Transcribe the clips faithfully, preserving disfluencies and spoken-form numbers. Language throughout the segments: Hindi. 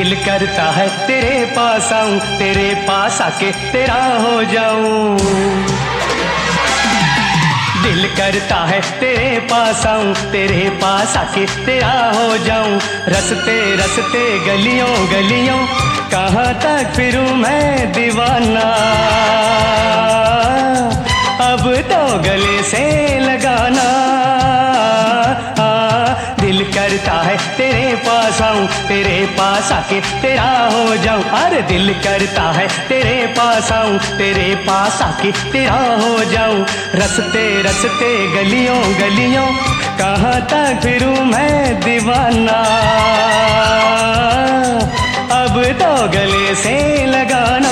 दिल करता है तेरे पास आऊं, तेरे पास आके तेरा हो जाऊं। दिल करता है तेरे पास आऊं, तेरे पास आके तेरा हो जाऊं। रस्ते रस्ते गलियों गलियों कहाँ तक फिरूं मैं दीवाना, अब तो गले से लगाना। दिल करता है तेरे पास आऊं, तेरे पास आके तेरा हो जाऊं। अरे दिल करता है तेरे पास आऊं, तेरे पास आके तेरा हो जाऊं। रस्ते रस्ते गलियों गलियों कहाँ तक फिरूं मैं दीवाना, अब तो गले से लगाना।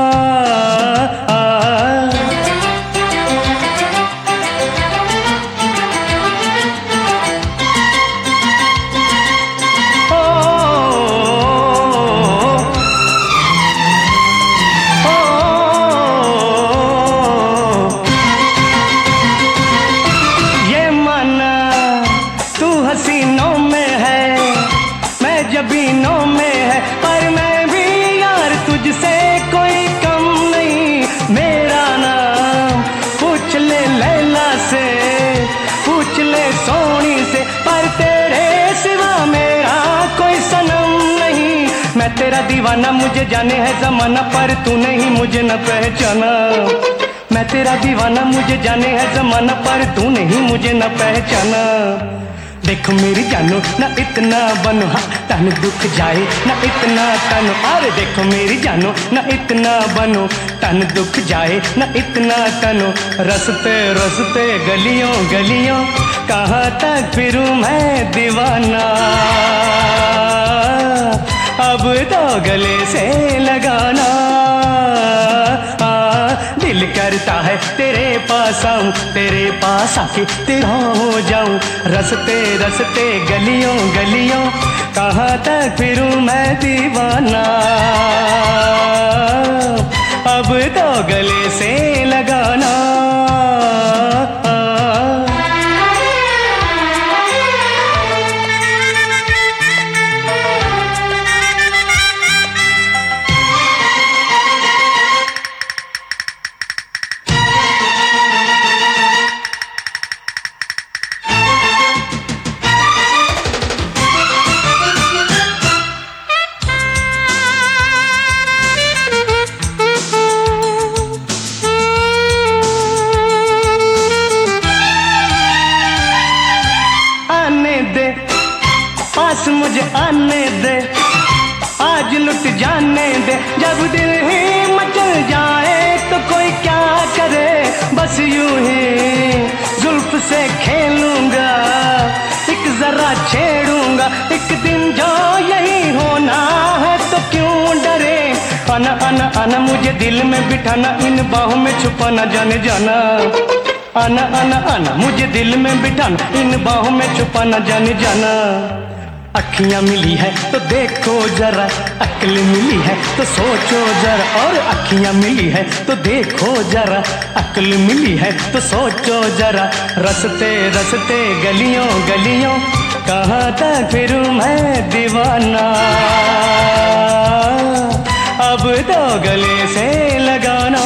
हसीनों में है मैं जबीनों में है, पर मैं भी यार तुझसे कोई कम नहीं। मेरा नाम पूछ ले लैला से, पूछ ले सोनी से, पर तेरे सिवा मेरा कोई सनम नहीं। मैं तेरा दीवाना, मुझे जाने है जमाना, पर तू नहीं मुझे न पहचाना। मैं तेरा दीवाना, मुझे जाने है जमाना, पर तू नहीं मुझे न पहचाना। देखो मेरी जानो ना इतना बनो, हाँ तन दुख जाए ना इतना तनो। अरे देखो मेरी जानो ना इतना बनो, तन दुख जाए ना इतना तनो। रस्ते रस्ते गलियों गलियों कहाँ तक फिरूं मैं दीवाना, अब तो गले से लगाना। दिल करता है तेरे पास आऊं, तेरे पास आके तेरा हो जाऊं। रस्ते रस्ते गलियों गलियों कहाँ तक फिरूं मैं दीवाना, अब तो गले से लगाना। पास मुझे आने दे, आज लुट जाने दे। जब दिल ही मचल जाए तो कोई क्या करे, बस यूं ही जुल्फ से खेलूंगा, एक जरा छेड़ूंगा। एक दिन जो यही होना है तो क्यों डरे। आना आना आना मुझे दिल में बिठाना, इन बाहों में छुपाना जाने जाना। आना आना आना मुझे दिल में बिठाना, इन बाहों में छुपाना जाने जाना। अखियां मिली है तो देखो जरा, अक्ल मिली है तो सोचो जरा। और अखियां मिली है तो देखो जरा, अक्ल मिली है तो सोचो जरा। रस्ते रस्ते गलियों गलियों कहाँ तक फिरूं मैं दीवाना, अब तो गले से लगाना।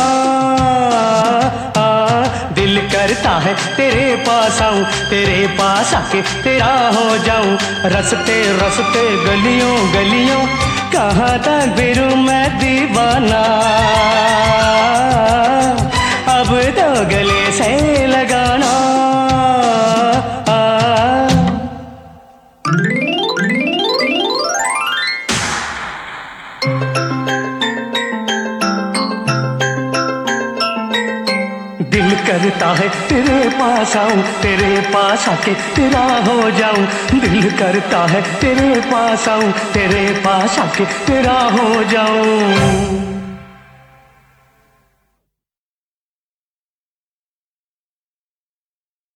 दिल करता है तेरे पास आऊं, तेरे पास आके तेरा हो जाऊं। रस्ते रस्ते गलियों गलियों कहाँ तक फिरूं मैं दीवाना, अब तो गले से लगाना। दिल करता है तेरे पास आऊं, तेरे पास आके तेरा हो जाऊं। दिल करता है तेरे पास आऊं, तेरे पास आके तेरा हो जाऊं।